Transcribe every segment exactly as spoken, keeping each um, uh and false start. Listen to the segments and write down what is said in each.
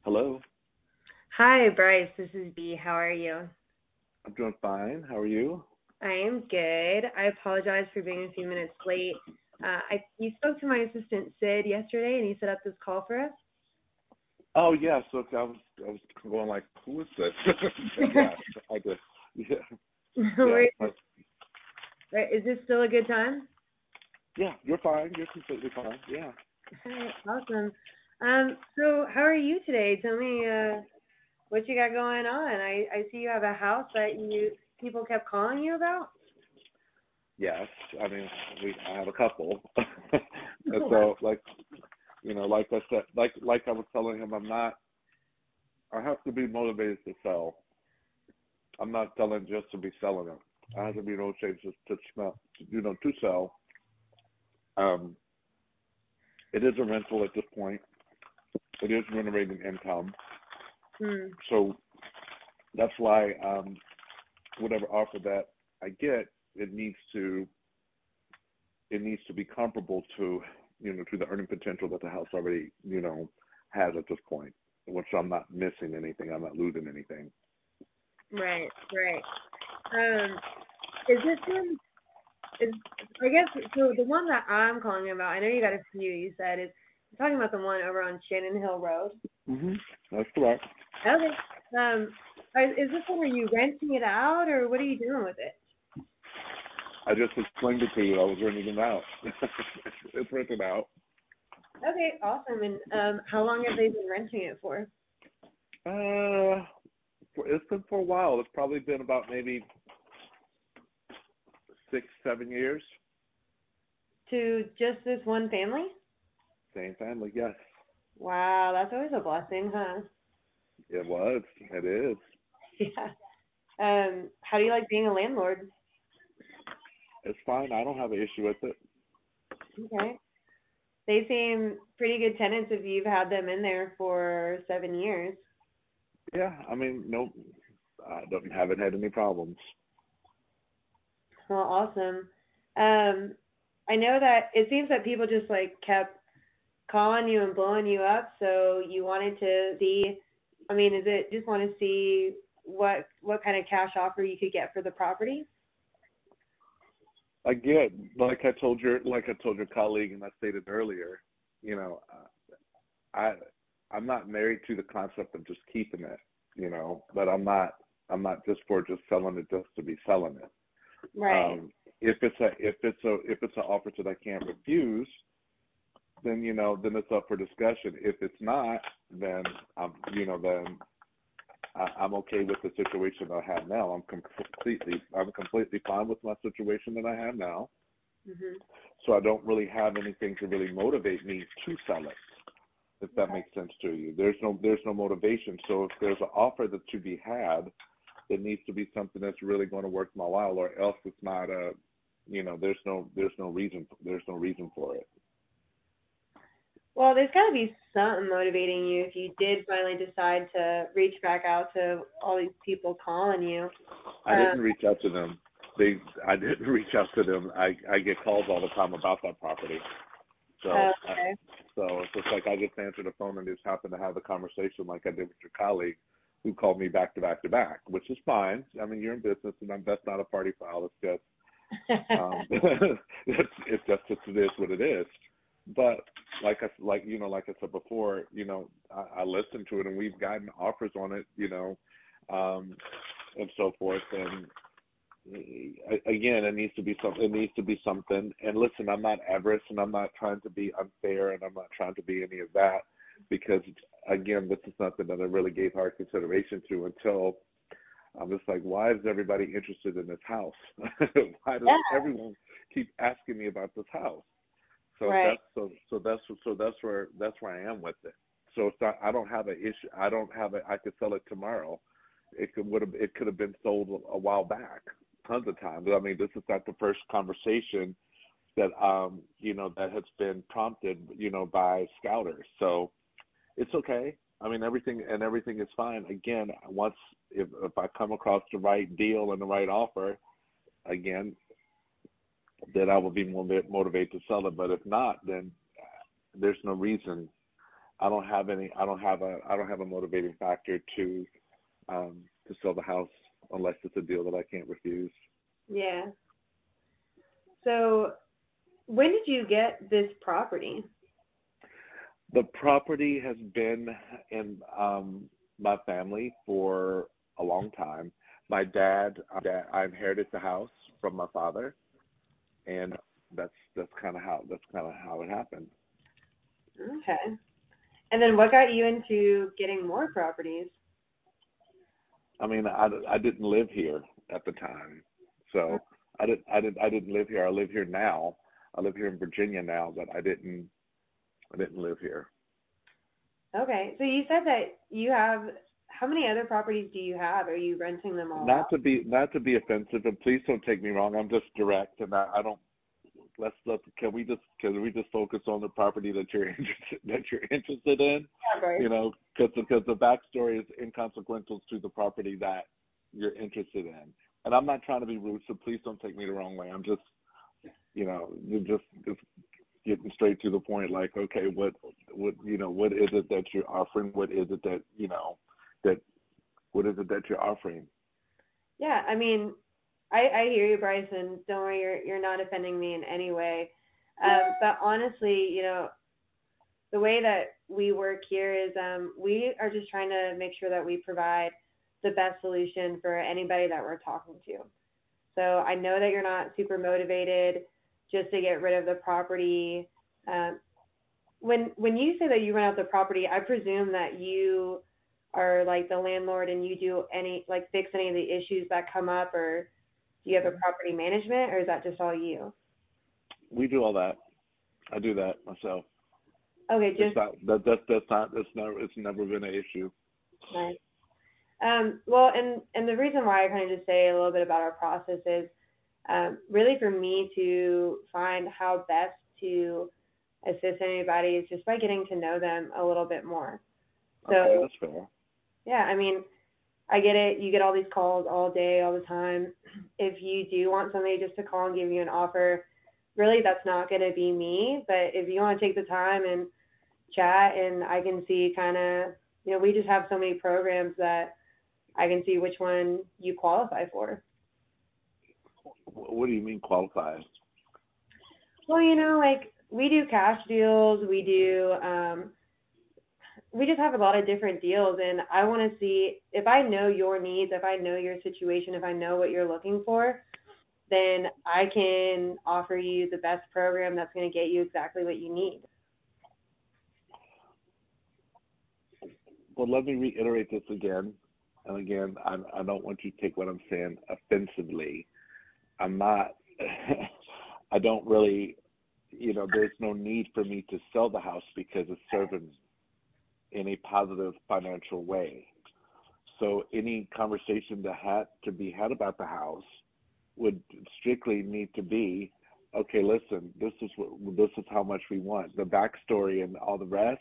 Hello. Hi, Bryce. This is Bee. How are you? I'm doing fine. How are you? I am good. I apologize for being a few minutes late. Uh, I you spoke to my assistant Sid yesterday, and he set up this call for us. Oh yeah, so I was I was going like, who is this? But yeah, I did. Yeah, No yeah, worries. uh, Is this still a good time? yeah. You're fine. You're completely fine. Yeah. All right, awesome. Um, so how are you today? Tell me uh, what you got going on. I I see you have a house that you people kept calling you about. Yes. I mean, we I have a couple, and Oh, wow. so like you know, like I said, like like I was telling him, I'm not. I have to be motivated to sell. I'm not selling just to be selling it. I have to be in no shape just to smell, you know, to sell. Um, it is a rental at this point. It is generating income. Hmm. So that's why um, whatever offer that I get, it needs to it needs to be comparable to you know to the earning potential that the house already you know has at this point. Which I'm not missing anything. I'm not losing anything. Right, right. Um, is this one? Is I guess so. The one that I'm calling about, I know you got a few. You said is you're talking about the one over on Shannon Hill Road. Hmm. That's correct. Okay. Um, are- is this one? Are you renting it out, or what are you doing with it? I just explained it to you. I was renting it out. It's rented out. Okay, awesome. And um, how long have they been renting it for? Uh, for, it's been for a while. It's probably been about maybe six, seven years. To just this one family? Same family. Yes, Wow, that's always a blessing, huh? it was. It is. Yeah. Um, how do you like being a landlord? It's fine. I don't have an issue with it. Okay. They seem pretty good tenants if you've had them in there for seven years. Yeah, I mean, no, I don't haven't had any problems. Well, awesome. Um, I know that it seems that people just like kept calling you and blowing you up, so you wanted to see. I mean, is it just want to see what what kind of cash offer you could get for the property? Again, like I told your like I told your colleague, and I stated earlier, you know, I I'm not married to the concept of just keeping it, you know, but I'm not I'm not just for just selling it just to be selling it. Right. Um, if it's a if it's a if it's an offer that I can't refuse, then you know then it's up for discussion. If it's not, then I'm you know then I, I'm okay with the situation I have now. I'm completely I'm completely fine with my situation that I have now. Mhm. So I don't really have anything to really motivate me to sell it. If that Okay. makes sense to you, there's no there's no motivation. So if there's an offer that to be had, it needs to be something that's really going to work my while, or else it's not a you know there's no there's no reason there's no reason for it. Well, there's got to be something motivating you if you did finally decide to reach back out to all these people calling you. I Um, didn't reach out to them. They I didn't reach out to them. I I get calls all the time about that property. So, I, okay. so it's just like I just answered the phone and just happened to have a conversation like I did with your colleague, who called me back to back to back, which is fine. I mean, you're in business, and I'm, that's not a party foul. It's just, um, it's, it's just it's, it is what it is. But like I like you know, like I said before, you know, I, I listened to it, and we've gotten offers on it, you know, um, and so forth, and again, it needs to be something. It needs to be something. And listen, I'm not avarice, and I'm not trying to be unfair, and I'm not trying to be any of that, because again, this is something that I really gave hard consideration to until I'm just like, why is everybody interested in this house? Why does Yeah. everyone keep asking me about this house? So Right. that's so so that's so that's where that's where I am with it. So it's not. I don't have an issue. I don't have it. I could sell it tomorrow. It could would have. It could have been sold a while back, tons of times. I mean, this is not the first conversation that um you know that has been prompted you know by scouters. So it's okay. I mean, everything and everything is fine. Again, once if if I come across the right deal and the right offer, again, then I will be more motivated to sell it. But if not, then there's no reason I don't have any. I don't have a. I don't have a motivating factor to um, to sell the house unless it's a deal that I can't refuse. Yeah. So, when did you get this property? The property has been in um, my family for a long time. My dad, dad, I inherited the house from my father, and that's that's kind of how that's kind of how it happened. Okay. And then what got you into getting more properties? I mean, I, I didn't live here at the time, so I didn't I didn't I didn't live here. I live here now. I live here in Virginia now, but I didn't I didn't live here. Okay, so you said that you have. How many other properties do you have? Are you renting them all Not out? to be not to be offensive, and please don't take me wrong. I'm just direct, and I, I don't. Let's let. Can we just can we just focus on the property that you're interested that you're interested in? Yeah, right. You know, because because the backstory is inconsequential to the property that you're interested in. And I'm not trying to be rude, so please don't take me the wrong way. I'm just, you know, you're just just getting straight to the point. Like, okay, what what you know, what is it that you're offering? What is it that you know that what is it that you're offering? Yeah, I mean, I, I hear you, Bryson. Don't worry, you're you're not offending me in any way. Um, but honestly, you know, the way that we work here is um, we are just trying to make sure that we provide the best solution for anybody that we're talking to. So I know that you're not super motivated just to get rid of the property. Um, when when you say that you rent out the property, I presume that you are like the landlord and you do any like fix any of the issues that come up, or do you have a property management, or is that just all you? We do all that. I do that myself. Okay, just it's not that that's that's not that's never it's never been an issue. nice. Um, well, and and the reason why I kind of just say a little bit about our process is um, really for me to find how best to assist anybody is just by getting to know them a little bit more. So okay, that's fair. Yeah, I mean, I get it. You get all these calls all day, all the time. If you do want somebody just to call and give you an offer, really that's not going to be me. But if you want to take the time and chat, and I can see kind of, you know, we just have so many programs that I can see which one you qualify for. What do you mean qualifies? Well, you know, like we do cash deals, we do, um, we just have a lot of different deals, and I want to see if I know your needs, if I know your situation, if I know what you're looking for, then I can offer you the best program that's going to get you exactly what you need. Well, let me reiterate this again. And again, I, I don't want you to take what I'm saying offensively. I'm not, I don't really, you know, there's no need for me to sell the house because it's serving in a positive financial way. So any conversation that had to be had about the house would strictly need to be, okay, listen, this is what, this is how much we want. The backstory and all the rest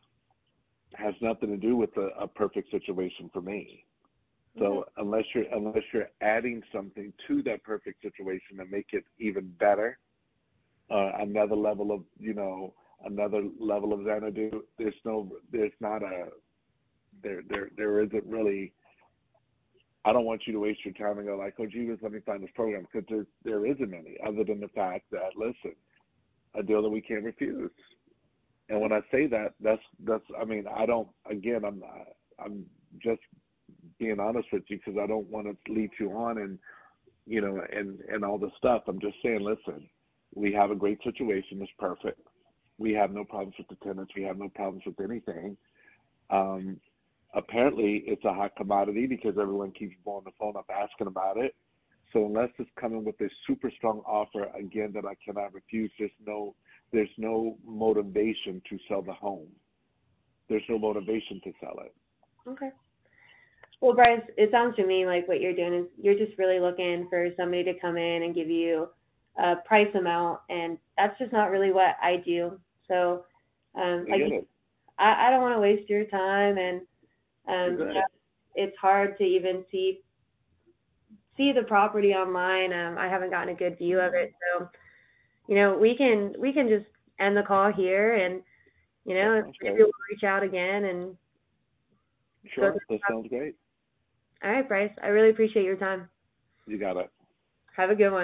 has nothing to do with a, a perfect situation for me. So mm-hmm. unless you're unless you're adding something to that perfect situation to make it even better, uh, another level of you know another level of Xanadu, there's no there's not a there there there isn't really. I don't want you to waste your time and go like, oh, Jesus, let me find this program, because there there isn't any other than the fact that listen, a deal that we can't refuse. And when I say that, that's that's I mean I don't again I'm I'm just being honest with you because I don't want to lead you on and you know and and all this stuff. I'm just saying, listen, we have a great situation. It's perfect. We have no problems with the tenants. We have no problems with anything. Um, apparently, it's a hot commodity because everyone keeps blowing the phone up asking about it. So unless it's coming with a super strong offer, again, that I cannot refuse, there's no there's no motivation to sell the home. There's no motivation to sell it. Okay. Well, Bryce, it sounds to me like what you're doing is you're just really looking for somebody to come in and give you a price amount, and that's just not really what I do. So, um, I like, get it. I, I don't want to waste your time, and um, you know, it's hard to even see see the property online. Um, I haven't gotten a good view of it, so you know we can we can just end the call here, and you know, That maybe we'll reach out again and. Sure, that sounds great. All right, Bryce. I really appreciate your time. You got it. Have a good one.